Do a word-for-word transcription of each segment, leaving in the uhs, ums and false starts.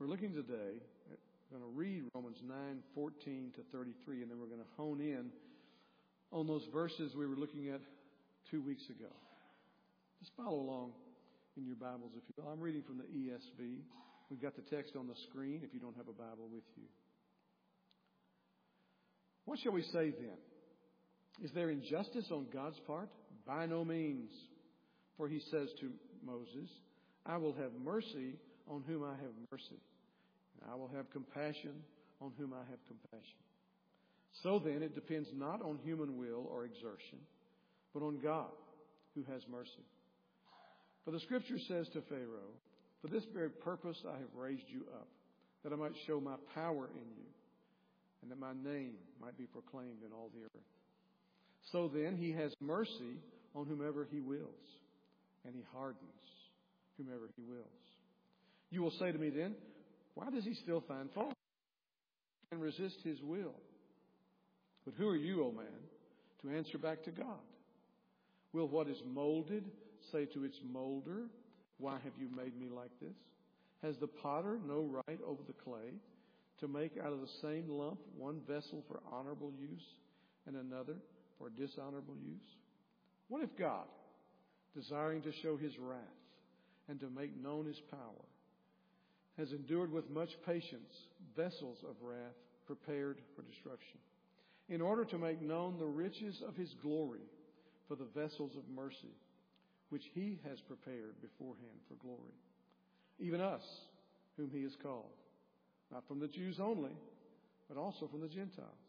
We're looking today, we're going to read Romans nine fourteen to thirty-three, and then we're going to hone in on those verses we were looking at two weeks ago. Just follow along in your Bibles, if you will. I'm reading from the E S V. We've got the text on the screen if you don't have a Bible with you. What shall we say then? Is there injustice on God's part? By no means. For he says to Moses, I will have mercy on whom I have mercy, and I will have compassion on whom I have compassion. So then, it depends not on human will or exertion, but on God who has mercy. For the Scripture says to Pharaoh, for this very purpose I have raised you up, that I might show my power in you, and that my name might be proclaimed in all the earth. So then, he has mercy on whomever he wills, and he hardens whomever he wills. You will say to me then, why does he still find fault and resist his will? But who are you, O man, to answer back to God? Will what is molded say to its molder, why have you made me like this? Has the potter no right over the clay to make out of the same lump one vessel for honorable use and another for dishonorable use? What if God, desiring to show his wrath and to make known his power, has endured with much patience vessels of wrath prepared for destruction, in order to make known the riches of his glory for the vessels of mercy, which he has prepared beforehand for glory? Even us, whom he has called, not from the Jews only, but also from the Gentiles.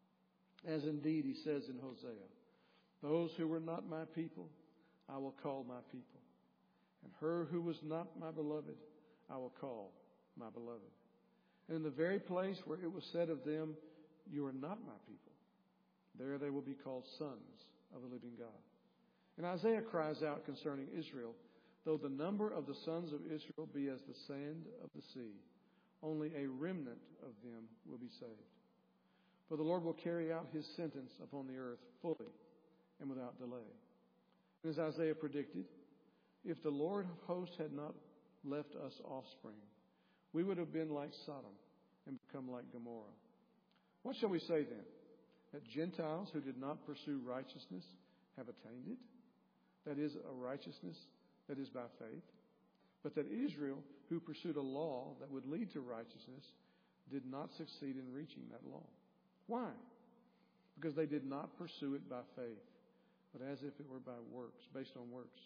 As indeed he says in Hosea, those who were not my people, I will call my people. And her who was not my beloved, I will call my beloved. And in the very place where it was said of them, you are not my people, there they will be called sons of the living God. And Isaiah cries out concerning Israel, though the number of the sons of Israel be as the sand of the sea, only a remnant of them will be saved. For the Lord will carry out his sentence upon the earth fully and without delay. And as Isaiah predicted, if the Lord of hosts had not left us offspring, we would have been like Sodom and become like Gomorrah. What shall we say then? That Gentiles who did not pursue righteousness have attained it? That is, a righteousness that is by faith. But that Israel, who pursued a law that would lead to righteousness, did not succeed in reaching that law. Why? Because they did not pursue it by faith, but as if it were by works, based on works.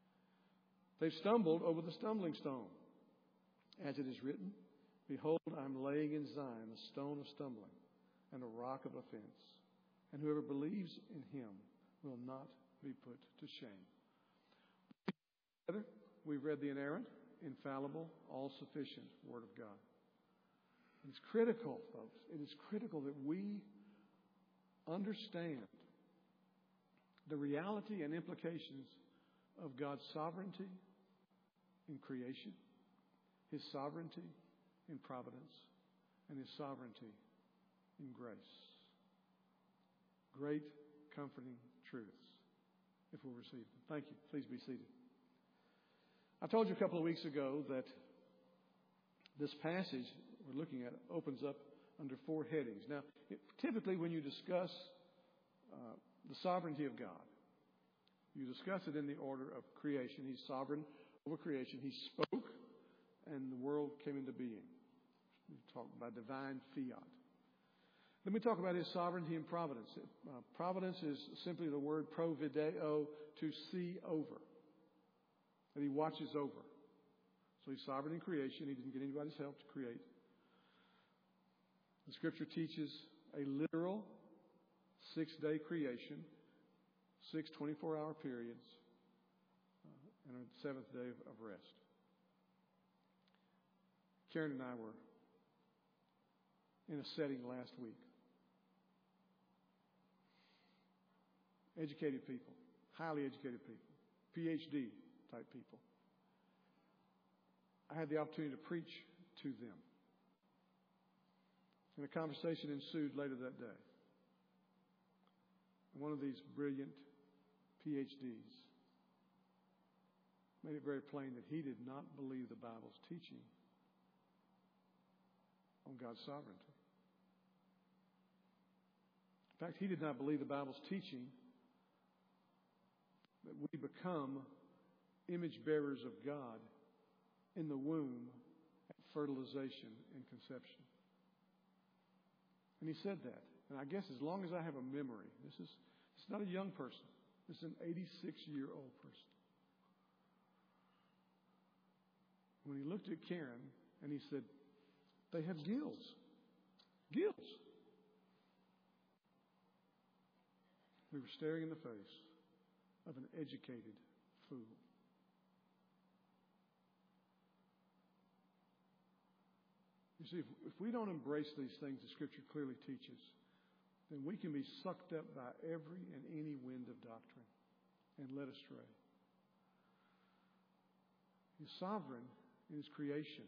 They stumbled over the stumbling stone. As it is written, behold, I am laying in Zion a stone of stumbling and a rock of offense, and whoever believes in him will not be put to shame. Together, we've read the inerrant, infallible, all-sufficient Word of God. It's critical, folks. It is critical that we understand the reality and implications of God's sovereignty in creation, his sovereignty in providence, and his sovereignty in grace. Great, comforting truths, if we'll receive them. Thank you. Please be seated. I told you a couple of weeks ago that this passage we're looking at opens up under four headings. Now, it, typically when you discuss uh, the sovereignty of God, you discuss it in the order of creation. He's sovereign over creation. He spoke, and the world came into being. We talk about divine fiat. Let me talk about his sovereignty and providence. Uh, providence is simply the word provideo, to see over. That he watches over. So he's sovereign in creation. He didn't get anybody's help to create. The Scripture teaches a literal six-day creation, six twenty-four hour periods, uh, and a seventh day of, of rest. Karen and I were in a setting last week. Educated people, highly educated people, P H D type people. I had the opportunity to preach to them. And a conversation ensued later that day. And one of these brilliant P H Ds made it very plain that he did not believe the Bible's teaching on God's sovereignty. In fact, he did not believe the Bible's teaching that we become image bearers of God in the womb at fertilization and conception. And he said that. And I guess as long as I have a memory, this is it's not a young person. This is an eighty-six-year-old person. When he looked at Karen and he said, they have gills. Gills. We were staring in the face of an educated fool. You see, if, if we don't embrace these things the Scripture clearly teaches, then we can be sucked up by every and any wind of doctrine and led astray. He's sovereign in His creation.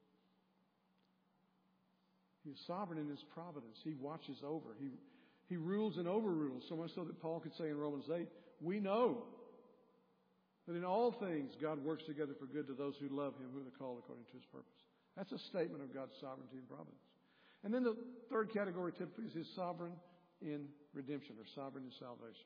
He is sovereign in His providence. He watches over. He, he rules and overrules, so much so that Paul could say in Romans eight, we know that in all things God works together for good to those who love Him, who are called according to His purpose. That's a statement of God's sovereignty and providence. And then the third category typically is His sovereign in redemption, or sovereign in salvation.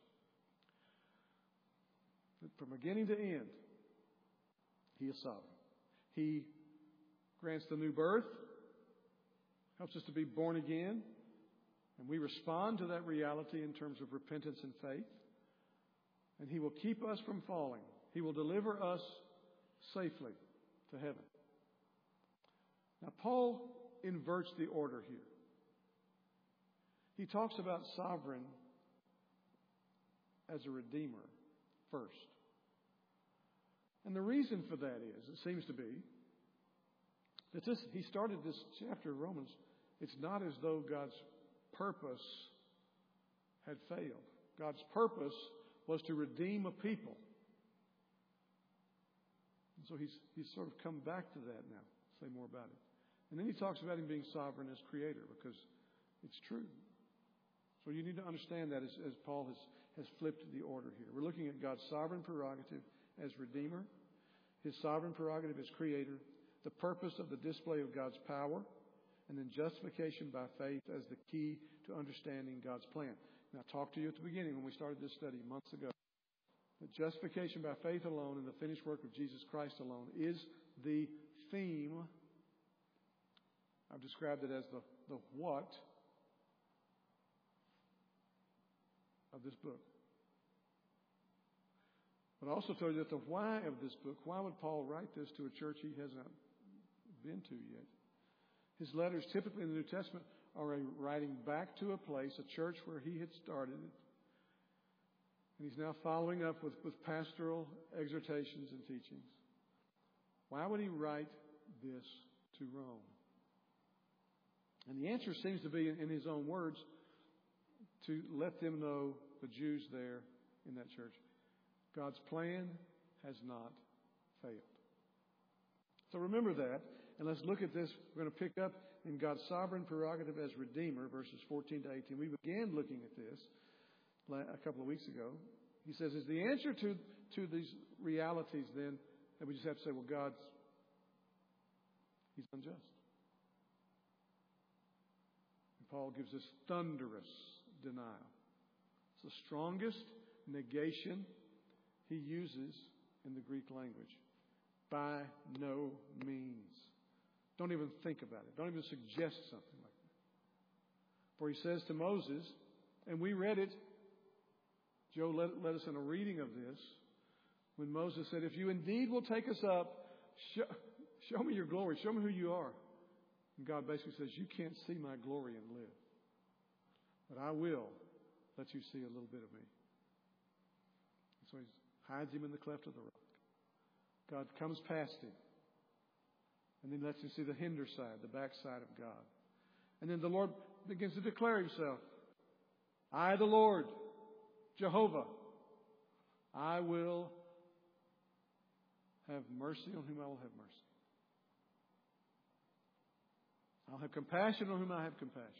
From beginning to end, He is sovereign. He grants the new birth, helps us to be born again, and we respond to that reality in terms of repentance and faith. And He will keep us from falling. He will deliver us safely to heaven. Now, Paul inverts the order here. He talks about sovereign as a redeemer first. And the reason for that is, it seems to be, that this, he started this chapter of Romans, it's not as though God's purpose had failed. God's purpose was to redeem a people. And so he's, he's sort of come back to that now. Say more about it. And then he talks about Him being sovereign as creator, because it's true. So you need to understand that as, as Paul has, has flipped the order here. We're looking at God's sovereign prerogative as Redeemer, His sovereign prerogative as Creator, the purpose of the display of God's power, and then justification by faith as the key to understanding God's plan. Now, I talked to you at the beginning when we started this study months ago that justification by faith alone and the finished work of Jesus Christ alone is the theme. I've described it as the, the what of this book. But I also told you that the why of this book, why would Paul write this to a church he hasn't been to yet? His letters, typically in the New Testament, are a writing back to a place, a church where he had started it. And he's now following up with, with pastoral exhortations and teachings. Why would he write this to Rome? And the answer seems to be, in, in his own words, to let them know, the Jews there in that church, God's plan has not failed. So remember that, and let's look at this. We're going to pick up in God's sovereign prerogative as Redeemer, verses fourteen to eighteen. We began looking at this a couple of weeks ago. He says, is the answer to, to these realities then that we just have to say, well, God's, He's unjust. And Paul gives this thunderous denial. It's the strongest negation he uses in the Greek language. By no means. Don't even think about it. Don't even suggest something like that. For he says to Moses, and we read it, Joe led, led us in a reading of this, when Moses said, if you indeed will take us up, show, show me your glory, show me who you are. And God basically says, you can't see my glory and live. But I will let you see a little bit of me. And so he hides him in the cleft of the rock. God comes past him and then lets him see the hinder side, the backside of God. And then the Lord begins to declare Himself. I, the Lord, Jehovah, I will have mercy on whom I will have mercy. I'll have compassion on whom I have compassion.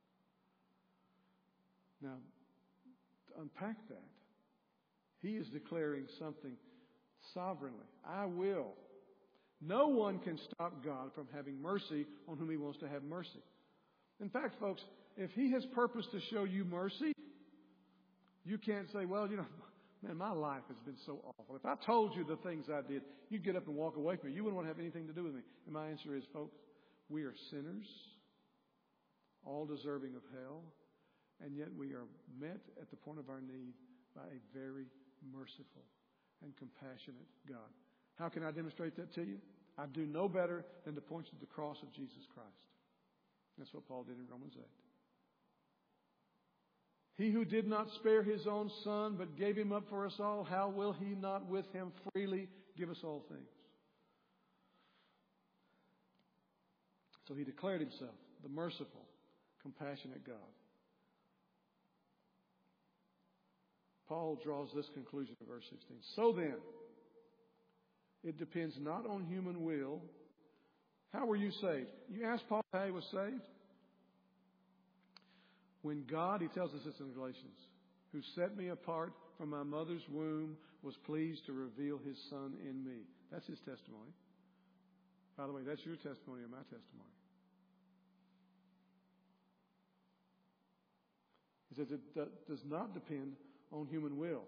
Now, to unpack that, He is declaring something sovereignly. I will. No one can stop God from having mercy on whom He wants to have mercy. In fact, folks, if He has purposed to show you mercy, you can't say, well, you know, man, my life has been so awful. If I told you the things I did, you'd get up and walk away from me. You wouldn't want to have anything to do with me. And my answer is, folks, we are sinners, all deserving of hell, and yet we are met at the point of our need by a very merciful and compassionate God. How can I demonstrate that to you? I do no better than to point you to the cross of Jesus Christ. That's what Paul did in Romans eight. He who did not spare His own Son, but gave Him up for us all, how will He not with Him freely give us all things? So He declared Himself the merciful, compassionate God. Paul draws this conclusion in verse sixteen. So then, it depends not on human will. How were you saved? You ask Paul how he was saved? When God, he tells us this in Galatians, who set me apart from my mother's womb, was pleased to reveal His Son in me. That's His testimony. By the way, that's your testimony and my testimony. He says it does not depend on human will.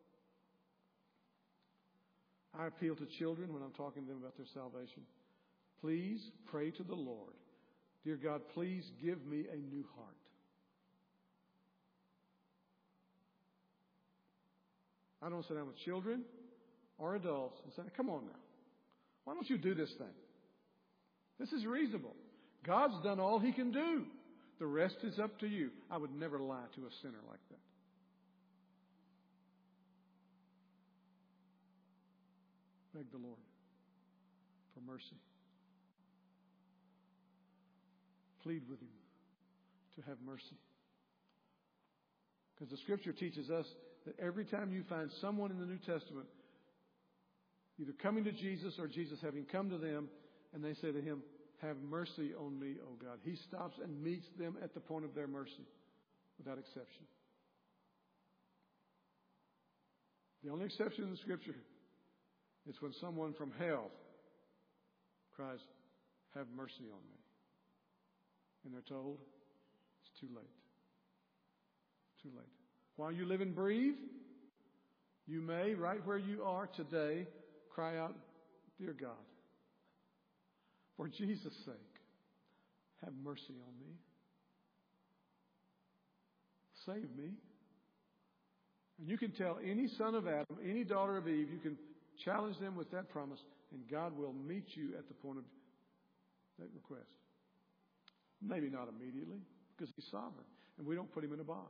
I appeal to children when I'm talking to them about their salvation. Please pray to the Lord. Dear God, please give me a new heart. I don't sit down with children or adults and say, come on now. Why don't you do this thing? This is reasonable. God's done all He can do. The rest is up to you. I would never lie to a sinner like that. Beg the Lord for mercy. Plead with Him to have mercy. Because the Scripture teaches us that every time you find someone in the New Testament either coming to Jesus or Jesus having come to them, and they say to Him, have mercy on me, O God, He stops and meets them at the point of their mercy without exception. The only exception in the Scripture is when someone from hell cries, have mercy on me. And they're told, it's too late. Too late. While you live and breathe, you may, right where you are today, cry out, dear God, for Jesus' sake, have mercy on me. Save me. And you can tell any son of Adam, any daughter of Eve, you can challenge them with that promise, and God will meet you at the point of that request. Maybe not immediately, because He's sovereign, and we don't put Him in a box.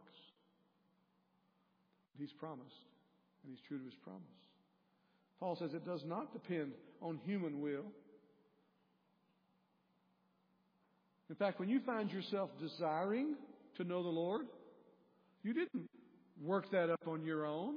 He's promised, and He's true to His promise. Paul says it does not depend on human will. In fact, when you find yourself desiring to know the Lord, you didn't work that up on your own.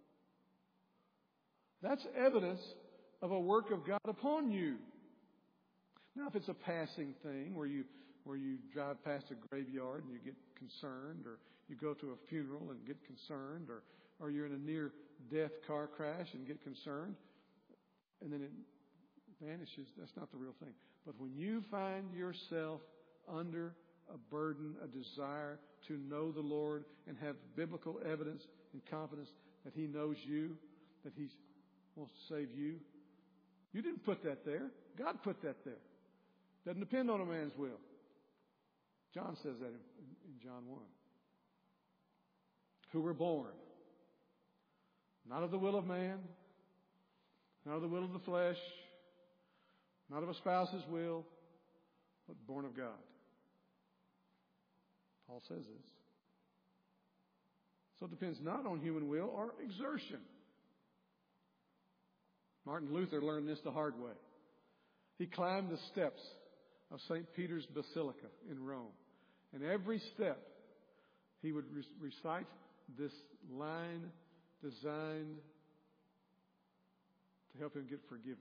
That's evidence of a work of God upon you. Now, if it's a passing thing where you where you drive past a graveyard and you get concerned, or you go to a funeral and get concerned, or, or you're in a near-death car crash and get concerned, and then it vanishes, that's not the real thing. But when you find yourself under a burden, a desire to know the Lord and have biblical evidence and confidence that He knows you, that He wants to save you, you didn't put that there. God put that there. Doesn't depend on a man's will. John says that in, in John one. Who were born, not of the will of man, not of the will of the flesh, not of a spouse's will, but born of God. Paul says this. So it depends not on human will or exertion. Martin Luther learned this the hard way. He climbed the steps of Saint Peter's Basilica in Rome. And every step, he would re- recite this line designed to help him get forgiveness.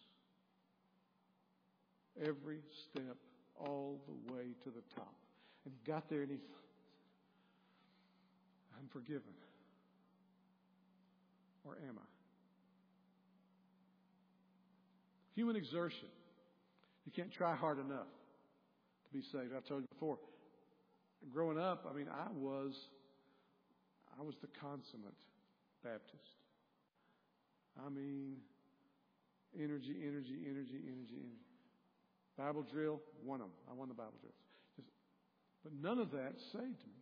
Every step, all the way to the top. And he got there and he thought, I'm forgiven. Or am I? Human exertion. You can't try hard enough to be saved. I've told you before. Growing up, I mean, I was, I was the consummate Baptist. I mean, energy, energy, energy, energy, energy. Bible drill, won them. I won the Bible drills. Just, but none of that saved me.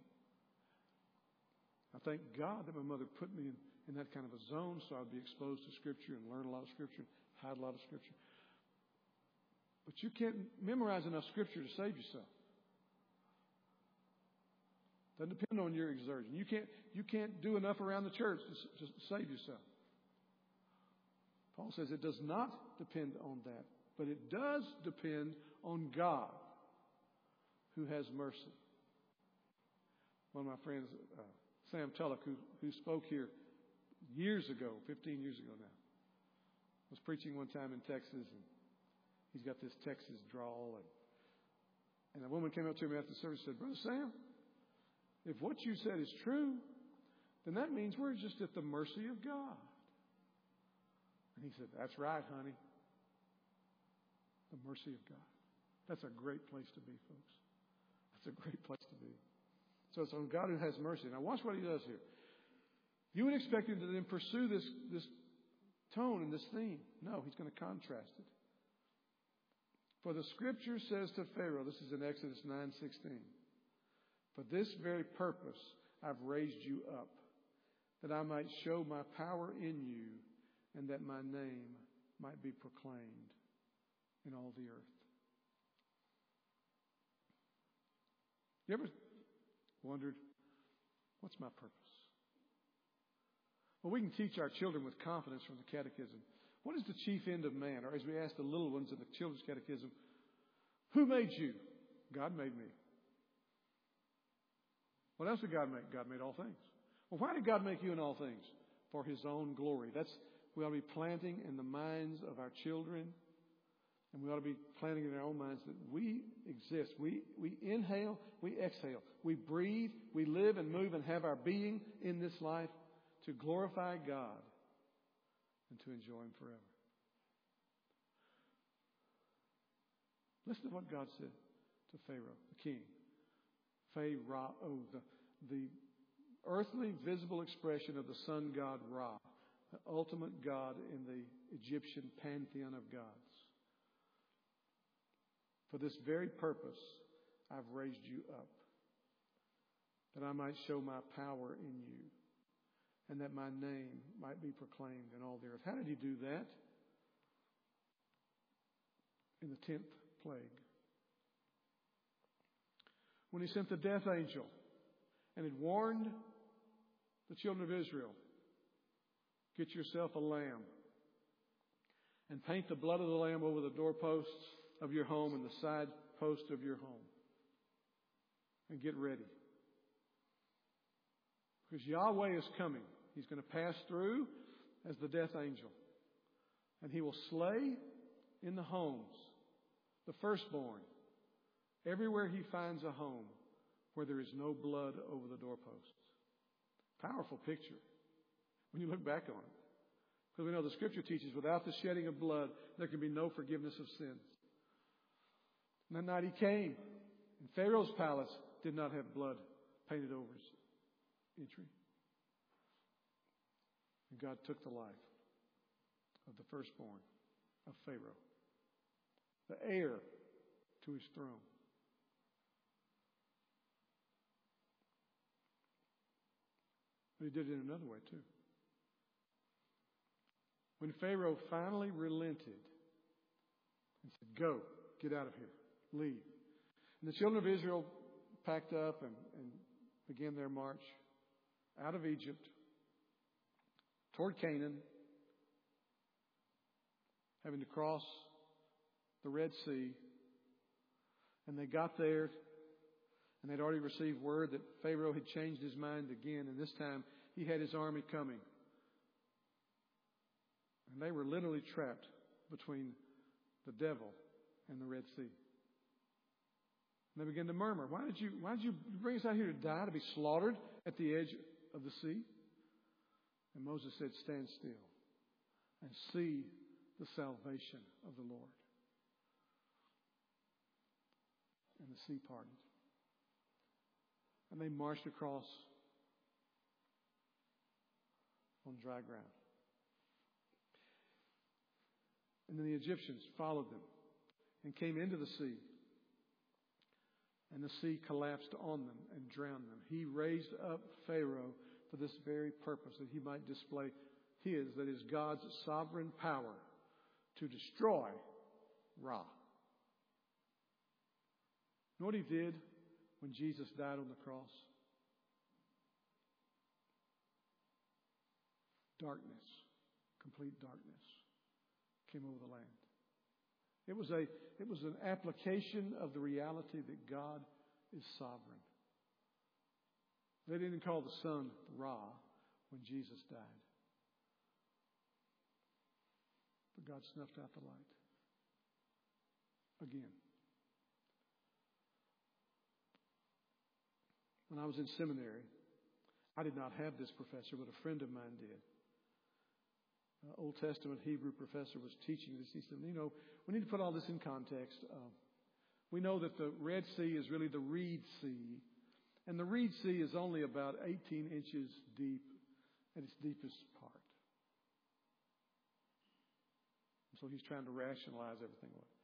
I thank God that my mother put me in, in that kind of a zone so I'd be exposed to Scripture and learn a lot of Scripture, hide a lot of Scripture. But you can't memorize enough Scripture to save yourself. Doesn't depend on your exertion. You can't, you can't do enough around the church to, to save yourself. Paul says it does not depend on that, but it does depend on God who has mercy. One of my friends, uh, Sam Tulloch, who, who spoke here years ago, fifteen years ago now, was preaching one time in Texas, and he's got this Texas drawl. And, and a woman came up to me after the service and said, Brother Sam, if what you said is true, then that means we're just at the mercy of God. And he said, that's right, honey. The mercy of God. That's a great place to be, folks. That's a great place to be. So it's on God who has mercy. Now watch what he does here. You would expect him to then pursue this, this tone and this theme. No, he's going to contrast it. For the Scripture says to Pharaoh, this is in Exodus nine sixteen, for this very purpose I've raised you up, that I might show my power in you, and that my name might be proclaimed in all the earth. You ever wondered, what's my purpose? Well, we can teach our children with confidence from the catechism. What is the chief end of man? Or as we ask the little ones in the children's catechism, who made you? God made me. What else did God make? God made all things. Well, why did God make you in all things? For His own glory. That's, we ought to be planting in the minds of our children, and we ought to be planting in our own minds that we exist. We, we inhale, we exhale. We breathe, we live and move and have our being in this life to glorify God and to enjoy Him forever. Listen to what God said to Pharaoh, the king. Pharaoh, the, the earthly visible expression of the sun god Ra, the ultimate God in the Egyptian pantheon of gods. For this very purpose, I've raised you up, that I might show my power in you, and that my name might be proclaimed in all the earth. How did He do that? In the tenth plague. When He sent the death angel and had warned the children of Israel, get yourself a lamb and paint the blood of the lamb over the doorposts of your home and the side post of your home. And get ready. Because Yahweh is coming. He's going to pass through as the death angel. And He will slay in the homes the firstborn. Everywhere He finds a home where there is no blood over the doorposts. Powerful picture when you look back on it. Because we know the Scripture teaches without the shedding of blood, there can be no forgiveness of sins. And that night He came. And Pharaoh's palace did not have blood painted over its entry. And God took the life of the firstborn of Pharaoh, the heir to his throne. But He did it in another way too. When Pharaoh finally relented and said, go, get out of here, leave. And the children of Israel packed up and, and began their march out of Egypt toward Canaan, having to cross the Red Sea. And they got there, and they'd already received word that Pharaoh had changed his mind again, and this time he had his army coming. And they were literally trapped between the devil and the Red Sea. And they began to murmur, why did you, why did you bring us out here to die, to be slaughtered at the edge of the sea? And Moses said, stand still and see the salvation of the Lord. And the sea parted. And they marched across on dry ground. And then the Egyptians followed them and came into the sea. And the sea collapsed on them and drowned them. He raised up Pharaoh for this very purpose, that he might display his, that is God's sovereign power to destroy Ra. You know what he did when Jesus died on the cross? Darkness, complete darkness, came over the land. It was a, it was an application of the reality that God is sovereign. They didn't call the sun Ra when Jesus died. But God snuffed out the light. Again. When I was in seminary, I did not have this professor, but a friend of mine did. Uh, Old Testament Hebrew professor was teaching this. He said, you know, we need to put all this in context. Uh, we know that the Red Sea is really the Reed Sea. And the Reed Sea is only about eighteen inches deep at its deepest part. So he's trying to rationalize everything away.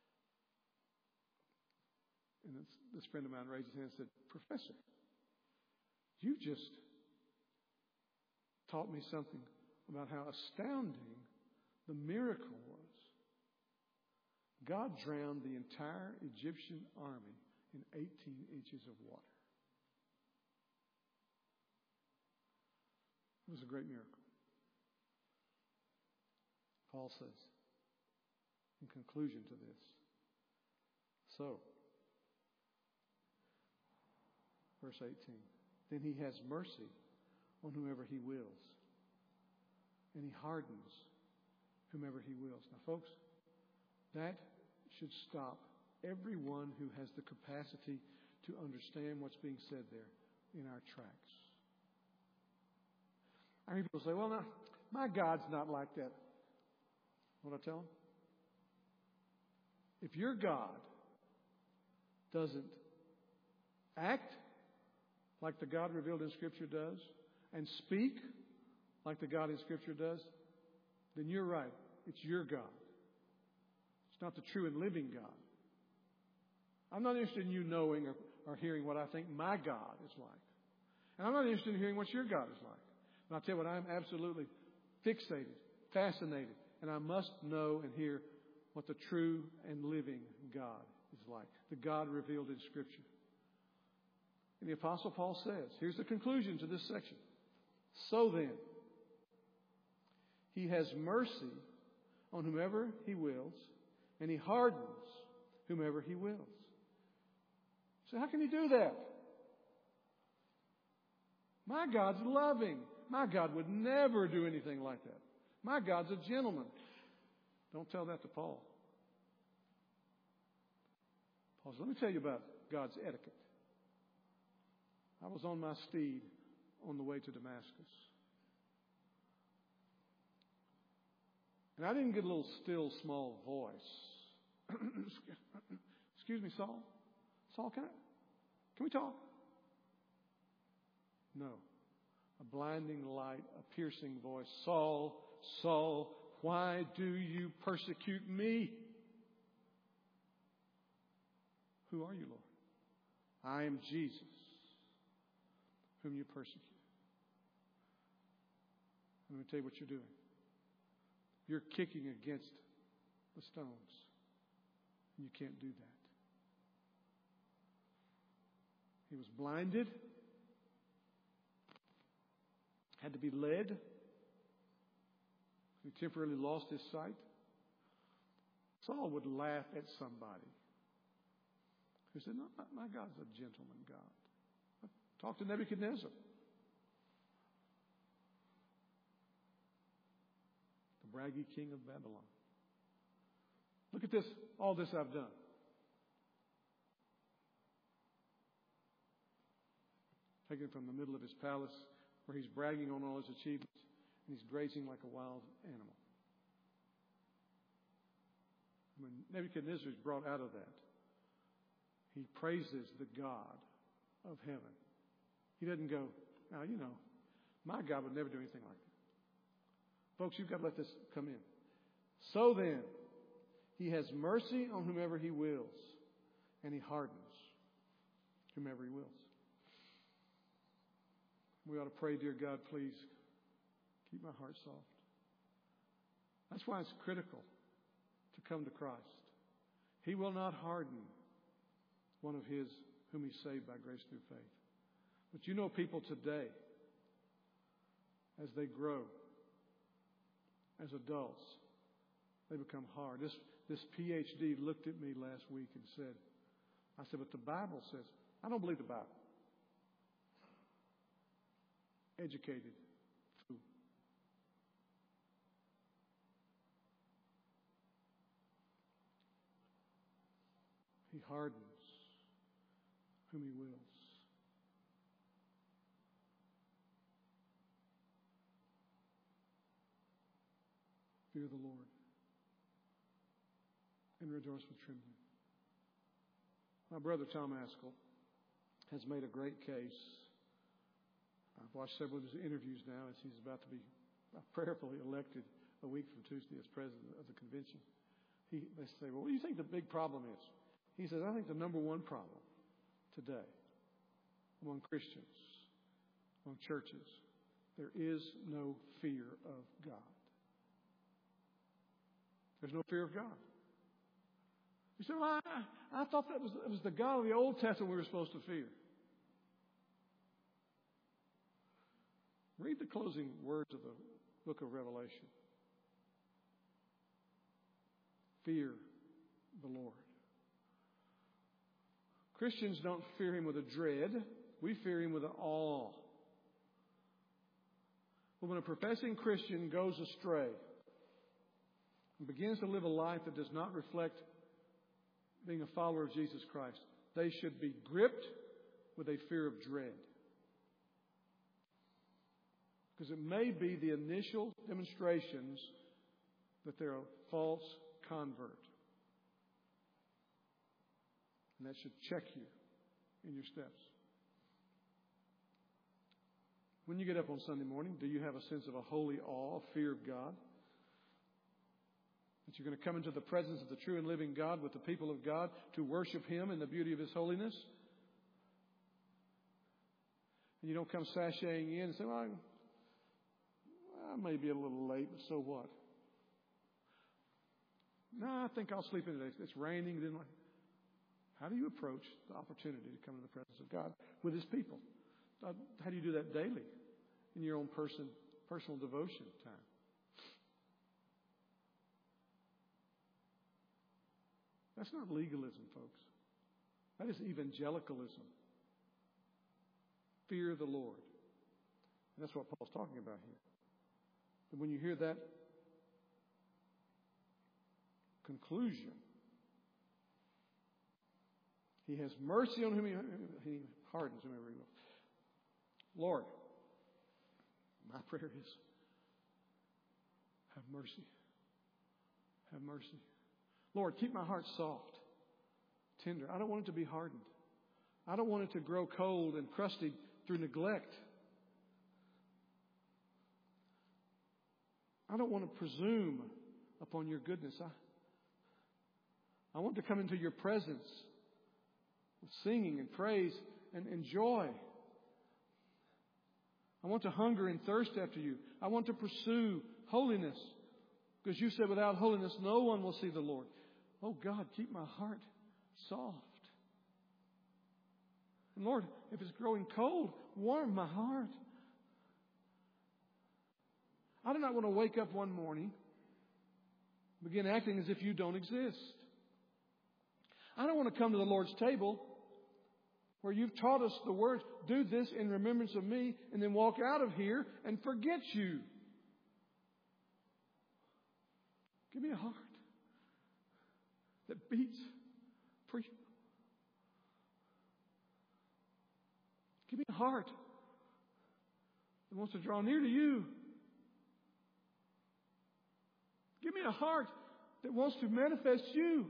And this, this friend of mine raised his hand and said, Professor, you just taught me something about how astounding the miracle was. God drowned the entire Egyptian army in eighteen inches of water. It was a great miracle. Paul says, in conclusion to this, so, verse eighteen, then he has mercy on whomever he wills, and he hardens whomever he wills. Now, folks, that should stop everyone who has the capacity to understand what's being said there in our tracks. I hear people say, well, no, my God's not like that. What I tell them? If your God doesn't act like the God revealed in Scripture does, and speak like the God in Scripture does, then you're right. It's your God. It's not the true and living God. I'm not interested in you knowing or, or hearing what I think my God is like. And I'm not interested in hearing what your God is like. But I'll tell you what, I'm absolutely fixated, fascinated, and I must know and hear what the true and living God is like. The God revealed in Scripture. And the Apostle Paul says, here's the conclusion to this section. So then, he has mercy on whomever he wills, and he hardens whomever he wills. So how can he do that? My God's loving. My God would never do anything like that. My God's a gentleman. Don't tell that to Paul. Paul says, let me tell you about God's etiquette. I was on my steed on the way to Damascus. And I didn't get a little still, small voice. Excuse me, Saul? Saul, can I, can we talk? No. A blinding light, a piercing voice. Saul, Saul, why do you persecute me? Who are you, Lord? I am Jesus, whom you persecute. Let me tell you what you're doing. You're kicking against the stones. And you can't do that. He was blinded. Had to be led. He temporarily lost his sight. Saul would laugh at somebody who said, no, my God's a gentleman God. Talk to Nebuchadnezzar. The braggy king of Babylon. Look at this, all this I've done. Taken from the middle of his palace where he's bragging on all his achievements, and he's grazing like a wild animal. When Nebuchadnezzar is brought out of that, he praises the God of heaven. He doesn't go, now, you know, my God would never do anything like that. Folks, you've got to let this come in. So then, he has mercy on whomever he wills, and he hardens whomever he wills. We ought to pray, dear God, please keep my heart soft. That's why it's critical to come to Christ. He will not harden one of his whom he saved by grace through faith. But you know people today, as they grow, as adults, they become hard. This, this P H D looked at me last week and said, I said, but the Bible says, I don't believe the Bible. Educated fool. He hardens whom he wills. Fear the Lord and rejoice with trembling. My brother Tom Askell has made a great case. I've watched several of his interviews now as he's about to be prayerfully elected a week from Tuesday as president of the convention. He, they say, well, what do you think the big problem is? He says, I think the number one problem today among Christians, among churches, there is no fear of God. There's no fear of God. You say, well, I, I thought that was, it was the God of the Old Testament we were supposed to fear. Read the closing words of the book of Revelation. Fear the Lord. Christians don't fear him with a dread. We fear him with an awe. But when a professing Christian goes astray and begins to live a life that does not reflect being a follower of Jesus Christ, they should be gripped with a fear of dread. Because it may be the initial demonstrations that they're a false convert. And that should check you in your steps. When you get up on Sunday morning, do you have a sense of a holy awe, a fear of God? That you're going to come into the presence of the true and living God with the people of God to worship him in the beauty of his holiness? And you don't come sashaying in and say, well, I, I may be a little late, but so what? No, I think I'll sleep in today. It's raining. Didn't like. How do you approach the opportunity to come to the presence of God with his people? How do you do that daily in your own person, personal devotion time? That's not legalism, folks. That is evangelicalism. Fear the Lord. And that's what Paul's talking about here. And when you hear that conclusion, he has mercy on whom he, he hardens whomever he will. Lord, my prayer is, have mercy. Have mercy. Lord, keep my heart soft, tender. I don't want it to be hardened. I don't want it to grow cold and crusty through neglect. I don't want to presume upon your goodness. I, I want to come into your presence with singing and praise and, and joy. I want to hunger and thirst after you. I want to pursue holiness. Because you said without holiness no one will see the Lord. Oh God, keep my heart soft. And Lord, if it's growing cold, warm my heart. I do not want to wake up one morning, begin acting as if you don't exist. I don't want to come to the Lord's table where you've taught us the words, do this in remembrance of me, and then walk out of here and forget you. Give me a heart that beats for you. Give me a heart that wants to draw near to you. Give me a heart that wants to manifest you.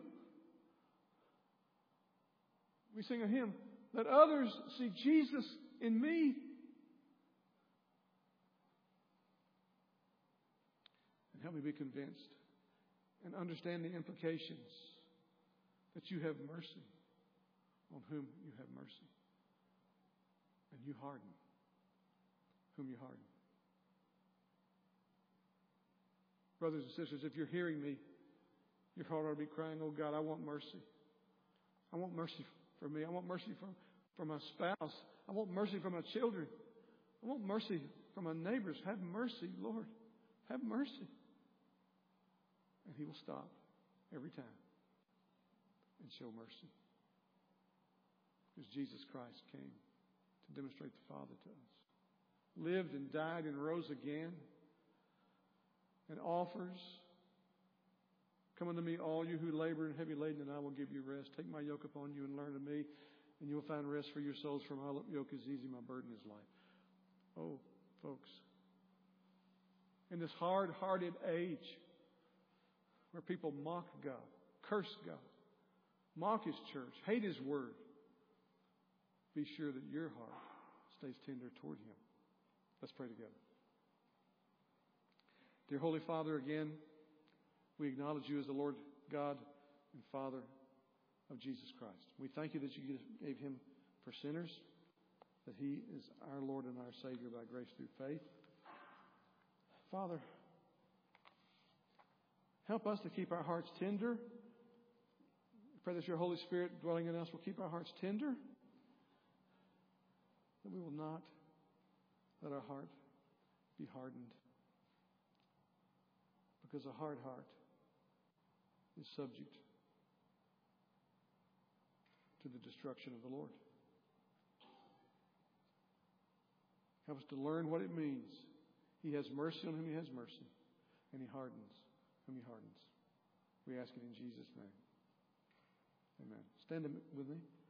We sing a hymn, let others see Jesus in me. And help me be convinced and understand the implications that you have mercy on whom you have mercy. And you harden whom you harden. Brothers and sisters, if you're hearing me, your heart ought to be crying, oh God, I want mercy. I want mercy for me. I want mercy for, for my spouse. I want mercy for my children. I want mercy for my neighbors. Have mercy, Lord. Have mercy. And He will stop every time and show mercy. Because Jesus Christ came to demonstrate the Father to us. Lived and died and rose again. And offers, come unto me, all you who labor and heavy laden, and I will give you rest. Take my yoke upon you and learn of me, and you will find rest for your souls. For my yoke is easy, my burden is light. Oh, folks, in this hard-hearted age where people mock God, curse God, mock His church, hate His word, be sure that your heart stays tender toward Him. Let's pray together. Dear Holy Father, again, we acknowledge you as the Lord God and Father of Jesus Christ. We thank you that you gave Him for sinners, that He is our Lord and our Savior by grace through faith. Father, help us to keep our hearts tender. I pray that your Holy Spirit dwelling in us will keep our hearts tender, that we will not let our heart be hardened. Because a hard heart is subject to the destruction of the Lord. Help us to learn what it means. He has mercy on whom He has mercy, and He hardens whom He hardens. We ask it in Jesus' name. Amen. Stand with me.